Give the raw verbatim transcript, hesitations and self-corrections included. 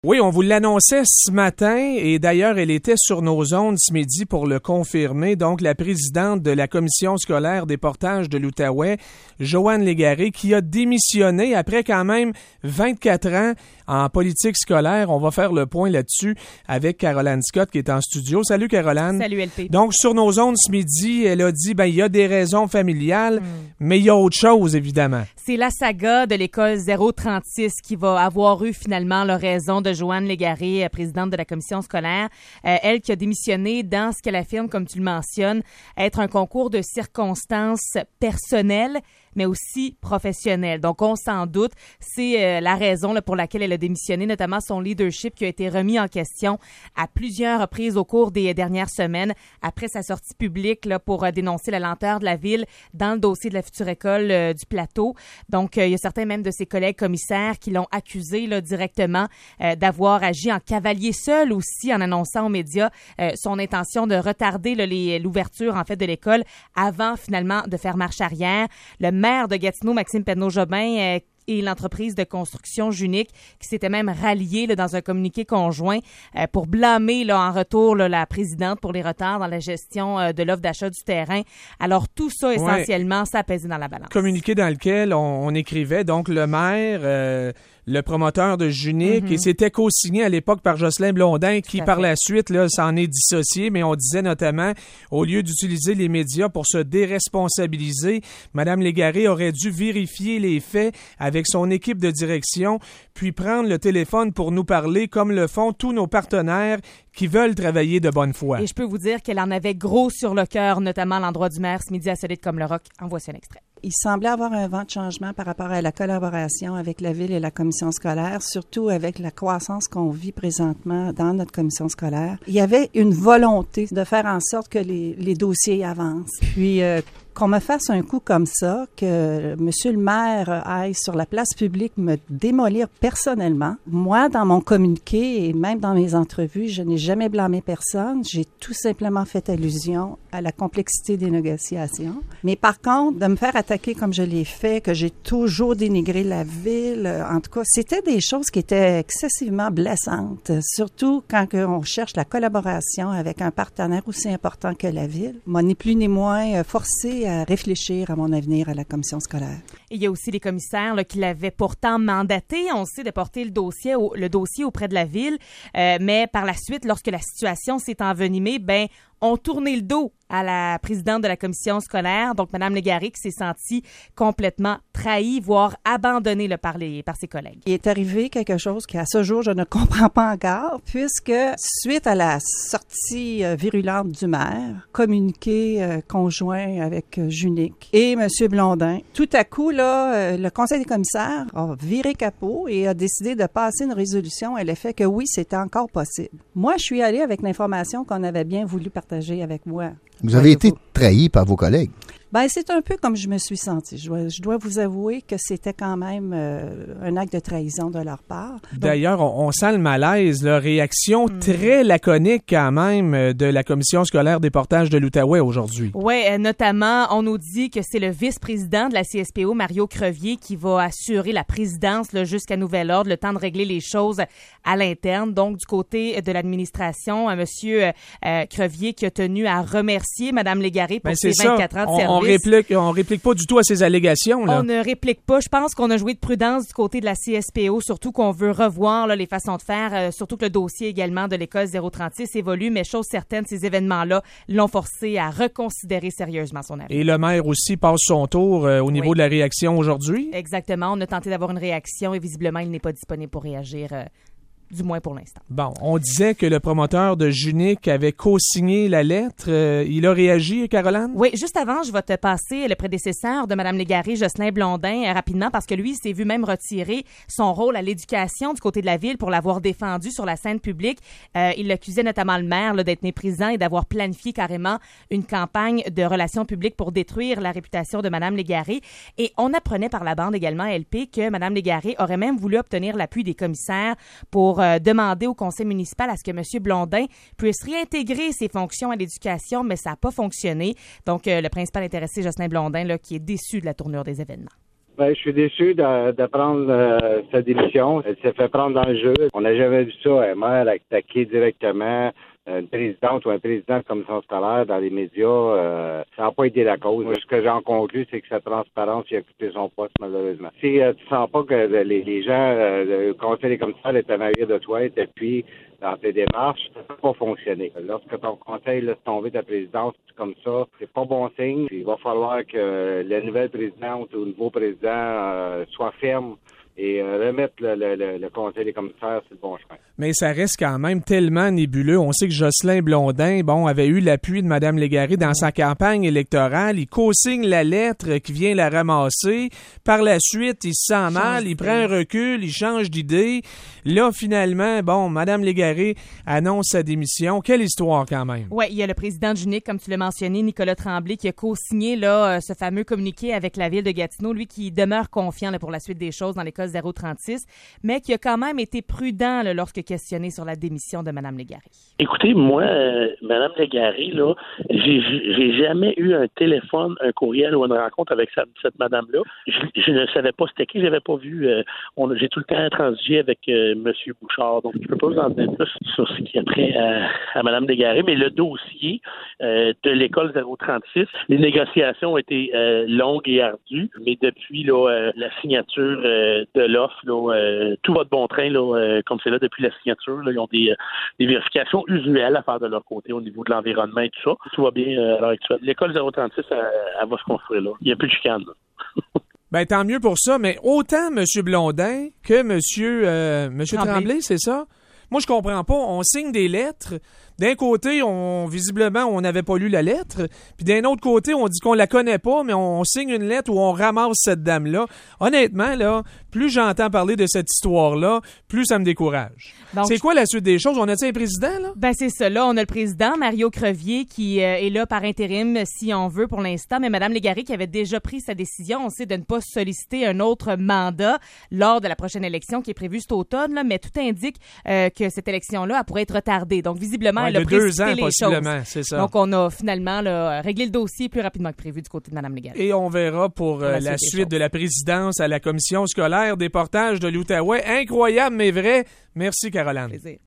Oui, on vous l'annonçait ce matin et d'ailleurs, elle était sur nos ondes ce midi pour le confirmer. Donc, la présidente de la commission scolaire des portages de l'Outaouais, Joanne Légaré, qui a démissionné après quand même vingt-quatre ans en politique scolaire. On va faire le point là-dessus avec Caroline Scott qui est en studio. Salut Caroline. Salut L P. Donc, sur nos ondes ce midi, elle a dit, ben il y a des raisons familiales, mm. mais il y a autre chose, évidemment. C'est la saga de l'école zéro trente-six qui va avoir eu finalement la raison de Joanne Légaré, présidente de la commission scolaire. Euh, elle qui a démissionné dans ce qu'elle affirme, comme tu le mentionnes, être un concours de circonstances personnelles, mais aussi professionnelle. Donc, on s'en doute, c'est euh, la raison là, pour laquelle elle a démissionné, notamment son leadership qui a été remis en question à plusieurs reprises au cours des dernières semaines après sa sortie publique là, pour euh, dénoncer la lenteur de la ville dans le dossier de la future école euh, du Plateau. Donc, euh, il y a certains même de ses collègues commissaires qui l'ont accusé là, directement euh, d'avoir agi en cavalier seul aussi en annonçant aux médias euh, son intention de retarder là, les, l'ouverture en fait de l'école avant finalement de faire marche arrière. Le maire de Gatineau, Maxime Penneau-Jobin, euh, et l'entreprise de construction Junique qui s'était même ralliée là, dans un communiqué conjoint euh, pour blâmer là, en retour là, la présidente pour les retards dans la gestion euh, de l'offre d'achat du terrain. Alors tout ça, essentiellement, ouais. ça a pesé dans la balance. Communiqué dans lequel on, on écrivait, donc le maire... Euh le promoteur de Junique, mm-hmm. et c'était co-signé à l'époque par Jocelyn Blondin, qui par la suite là, s'en est dissocié, mais on disait notamment, au lieu d'utiliser les médias pour se déresponsabiliser, Mme Légaré aurait dû vérifier les faits avec son équipe de direction, puis prendre le téléphone pour nous parler comme le font tous nos partenaires qui veulent travailler de bonne foi. Et je peux vous dire qu'elle en avait gros sur le cœur, notamment à l'endroit du maire ce midi à Solide comme le Roc. En voici un extrait. Il semblait avoir un vent de changement par rapport à la collaboration avec la Ville et la commission scolaire, surtout avec la croissance qu'on vit présentement dans notre commission scolaire. Il y avait une volonté de faire en sorte que les, les dossiers avancent. Puis, euh, qu'on me fasse un coup comme ça, que monsieur le maire aille sur la place publique me démolir personnellement. Moi, dans mon communiqué et même dans mes entrevues, je n'ai jamais blâmé personne. J'ai tout simplement fait allusion à la complexité des négociations. Mais par contre, de me faire attaquer comme je l'ai fait, que j'ai toujours dénigré la ville, en tout cas, c'était des choses qui étaient excessivement blessantes, surtout quand on cherche la collaboration avec un partenaire aussi important que la ville. Moi, ni plus ni moins forcé à réfléchir à mon avenir à la commission scolaire. Et il y a aussi les commissaires là, qui l'avaient pourtant mandaté, on sait, de porter le dossier, au, le dossier auprès de la ville, euh, mais par la suite, lorsque la situation s'est envenimée, ben ont tourné le dos à la présidente de la commission scolaire, donc Mme Légaré, qui s'est sentie complètement trahie, voire abandonnée là, par, les, par ses collègues. Il est arrivé quelque chose qu'à ce jour, je ne comprends pas encore, puisque suite à la sortie euh, virulente du maire, communiqué euh, conjoint avec euh, Junique et M. Blondin, tout à coup, là, euh, le conseil des commissaires a viré capot et a décidé de passer une résolution à l'effet que oui, c'était encore possible. Moi, je suis allée avec l'information qu'on avait bien voulu partager avec moi. Vous avez été trahi par vos collègues. Ben c'est un peu comme je me suis sentie. Je dois, je dois vous avouer que c'était quand même euh, un acte de trahison de leur part. Donc, d'ailleurs, on, on sent le malaise, la réaction mm. très laconique quand même de la commission scolaire des portages de l'Outaouais aujourd'hui. Oui, euh, notamment, on nous dit que c'est le vice-président de la C S P O, Mario Crevier, qui va assurer la présidence là, jusqu'à nouvel ordre, le temps de régler les choses à l'interne. Donc, du côté de l'administration, euh, Monsieur euh, Crevier qui a tenu à remercier Mme Légaré pour ben, ses vingt-quatre ça. ans de on, service. On réplique, on réplique pas du tout à ces allégations. Là. On ne réplique pas. Je pense qu'on a joué de prudence du côté de la C S P O, surtout qu'on veut revoir là, les façons de faire, euh, surtout que le dossier également de l'école zéro trente-six évolue, mais chose certaine, ces événements-là l'ont forcé à reconsidérer sérieusement son avenir. Et le maire aussi passe son tour euh, au niveau oui. de la réaction aujourd'hui? Exactement. On a tenté d'avoir une réaction et visiblement, il n'est pas disponible pour réagir euh, du moins pour l'instant. Bon, on disait que le promoteur de Junique avait co-signé la lettre. Euh, il a réagi, Caroline? Oui, juste avant, je vais te passer le prédécesseur de Mme Légaré, Jocelyn Blondin, euh, rapidement, parce que lui, il s'est vu même retirer son rôle à l'éducation du côté de la ville pour l'avoir défendu sur la scène publique. Euh, il accusait notamment le maire là, d'être méprisant et d'avoir planifié carrément une campagne de relations publiques pour détruire la réputation de Mme Légaré. Et on apprenait par la bande également, L P, que Mme Légaré aurait même voulu obtenir l'appui des commissaires pour euh, demander au conseil municipal à ce que M. Blondin puisse réintégrer ses fonctions à l'éducation, mais ça n'a pas fonctionné. Donc, euh, le principal intéressé, Jocelyn Blondin, là, qui est déçu de la tournure des événements. Ben, je suis déçu de, de prendre euh, sa démission. Elle s'est fait prendre dans le jeu. On n'a jamais vu ça, un maire attaquer directement une présidente ou un président de commission scolaire dans les médias. Euh, ça n'a pas été la cause. Ce que j'en conclus, c'est que sa transparence, il a coûté son poste, malheureusement. Si euh, tu sens pas que les, les gens, euh, le conseil des commissaires étaient en arrière de toi, et puis dans tes démarches, ça ne peut pas fonctionner. Lorsque ton conseil laisse tomber ta présidence comme ça, c'est pas bon signe. Il va falloir que la nouvelle présidente ou le nouveau président euh, soit ferme et euh, remettre le, le, le, le conseil des commissaires sur le bon chemin. Mais ça reste quand même tellement nébuleux. On sait que Jocelyn Blondin, bon, avait eu l'appui de Mme Légaré dans sa campagne électorale. Il co-signe la lettre qui vient la ramasser. Par la suite, il se sent mal, il prend un recul, il change d'idée. Là, finalement, bon, Mme Légaré annonce sa démission. Quelle histoire quand même. Oui, il y a le président de Junique, comme tu l'as mentionné, Nicolas Tremblay, qui a co-signé là, ce fameux communiqué avec la ville de Gatineau, lui qui demeure confiant là, pour la suite des choses dans l'école zéro trente-six, mais qui a quand même été prudent là, lorsque questionné sur la démission de Mme Légaré. Écoutez, moi, euh, Mme Légaré, là, j'ai, j'ai jamais eu un téléphone, un courriel ou une rencontre avec sa, cette madame-là. Je, je ne savais pas c'était qui, j'avais pas vu. Euh, on, j'ai tout le temps transigé avec euh, M. Bouchard, donc je peux pas vous en dire plus sur ce qui a trait à, à Mme Légaré, mais le dossier euh, de l'école zéro trente-six, les négociations ont été euh, longues et ardues, mais depuis là, euh, la signature euh, de l'offre, là, euh, tout va de bon train, là, euh, comme c'est là depuis la signature. Là, ils ont des, euh, des vérifications usuelles à faire de leur côté au niveau de l'environnement et tout ça. Tout va bien euh, à l'heure actuelle. L'école zéro trente-six, elle, elle va se construire là. Il n'y a plus de chicane. Ben tant mieux pour ça, mais autant M. Blondin que M. Euh, Monsieur Tremblay, Tremblay c'est ça? Moi, je comprends pas. On signe des lettres. D'un côté, on visiblement, on n'avait pas lu la lettre. Puis d'un autre côté, on dit qu'on la connaît pas, mais on signe une lettre où on ramasse cette dame-là. Honnêtement, là, plus j'entends parler de cette histoire-là, plus ça me décourage. Donc, c'est quoi la suite des choses? On a-t-il un président, là? Ben, c'est ça. Là, on a le président, Mario Crevier, qui euh, est là par intérim, si on veut, pour l'instant. Mais Mme Légaré, qui avait déjà pris sa décision, on sait de ne pas solliciter un autre mandat lors de la prochaine élection qui est prévue cet automne, là, mais tout indique euh, que cette élection-là, elle pourrait être retardée. Donc, visiblement, ouais, elle a précipité les choses. C'est ça. Donc, on a finalement là, réglé le dossier plus rapidement que prévu du côté de Mme Légaré. Et on verra pour, pour euh, la, la suite, suite de la présidence à la commission scolaire des portages de l'Outaouais. Incroyable, mais vrai. Merci, Caroline. Plaisir.